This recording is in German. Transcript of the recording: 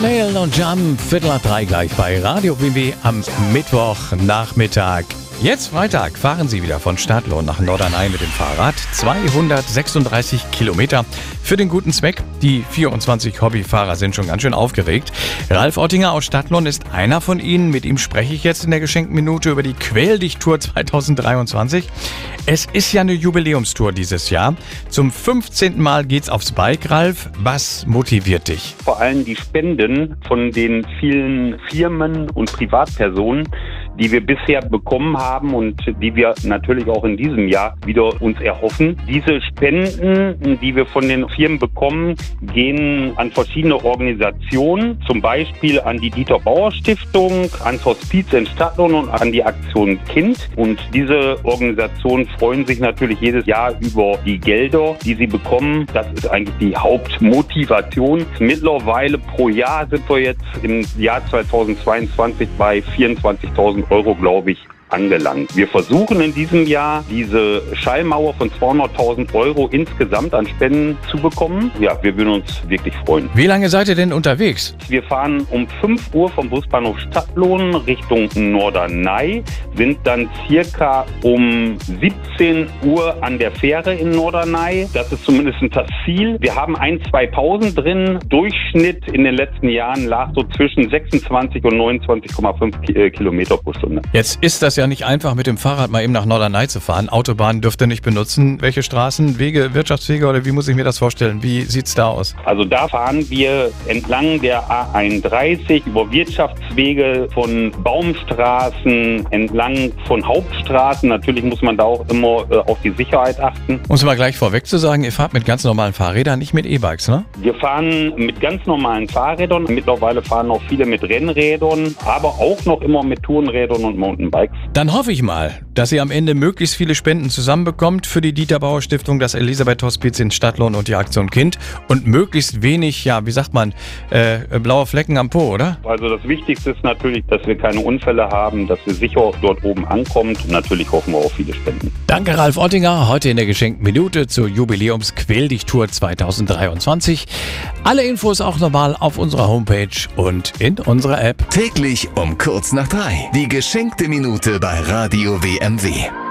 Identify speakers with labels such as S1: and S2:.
S1: Van Halen und Jam, 2:45 gleich bei Radio WW am Mittwochnachmittag. Jetzt Freitag fahren Sie wieder von Stadtlohn nach Norderney mit dem Fahrrad. 236 Kilometer für den guten Zweck. Die 24 Hobbyfahrer sind schon ganz schön aufgeregt. Ralf Ottinger aus Stadtlohn ist einer von ihnen. Mit ihm spreche ich jetzt in der geschenkten Minute über die Quäldicht-Tour 2023. Es ist ja eine Jubiläumstour dieses Jahr. Zum 15. Mal geht's aufs Bike, Ralf. Was motiviert dich?
S2: Vor allem die Spenden von den vielen Firmen und Privatpersonen, die wir bisher bekommen haben und die wir natürlich auch in diesem Jahr wieder uns erhoffen. Diese Spenden, die wir von den Firmen bekommen, gehen an verschiedene Organisationen, zum Beispiel an die Dieter-Bauer-Stiftung, ans Hospiz in Stadtlohn und an die Aktion Kind. Und diese Organisationen freuen sich natürlich jedes Jahr über die Gelder, die sie bekommen. Das ist eigentlich die Hauptmotivation. Mittlerweile pro Jahr sind wir jetzt im Jahr 2022 bei 24.000 Euro, glaube ich, angelangt. Wir versuchen in diesem Jahr diese Schallmauer von 200.000 Euro insgesamt an Spenden zu bekommen. Ja, wir würden uns wirklich freuen.
S1: Wie lange seid ihr denn unterwegs?
S2: Wir fahren um 5 Uhr vom Busbahnhof Stadtlohn Richtung Norderney, sind dann circa um 17 Uhr an der Fähre in Norderney. Das ist zumindest das Ziel. Wir haben 1-2 Pausen drin. Durchschnitt in den letzten Jahren lag so zwischen 26 und 29,5 Kilometer pro Stunde.
S1: Jetzt ist das ja nicht einfach, mit dem Fahrrad mal eben nach Norderney zu fahren. Autobahnen dürft ihr nicht benutzen. Welche Straßen, Wege, Wirtschaftswege oder wie muss ich mir das vorstellen? Wie sieht's da aus?
S2: Also da fahren wir entlang der A31 über Wirtschaftswege, von Baumstraßen, entlang von Hauptstraßen. Natürlich muss man da auch immer auf die Sicherheit achten.
S1: Um es mal gleich vorweg zu sagen, ihr fahrt mit ganz normalen Fahrrädern, nicht mit E-Bikes, ne?
S2: Wir fahren mit ganz normalen Fahrrädern. Mittlerweile fahren auch viele mit Rennrädern, aber auch noch immer mit Tourenrädern und Mountainbikes.
S1: Dann hoffe ich mal, dass ihr am Ende möglichst viele Spenden zusammenbekommt für die Dieter-Bauer-Stiftung, das Elisabeth-Hospiz in Stadtlohn und die Aktion Kind und möglichst wenig, ja, wie sagt man, blaue Flecken am Po, oder?
S2: Also das Wichtigste ist natürlich, dass wir keine Unfälle haben, dass wir sicher dort oben ankommen und natürlich hoffen wir auf viele Spenden.
S1: Danke, Ralf Ottinger, heute in der geschenkten Minute zur Jubiläums-Quäldicht-Tour 2023. Alle Infos auch nochmal auf unserer Homepage und in unserer App.
S3: Täglich um kurz nach 3. Die geschenkte Minute bei Radio WMW.